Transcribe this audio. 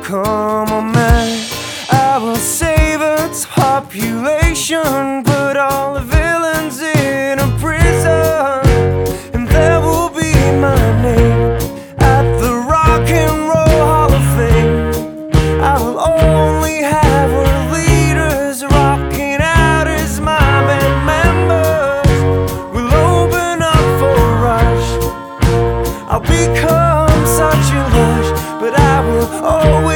become a man. I will save its population, put all the villains in a prison, and there will be my name at the Rock and Roll Hall of Fame. I will only have world leaders rocking out as my band members. We'll open up for Rush. I'll become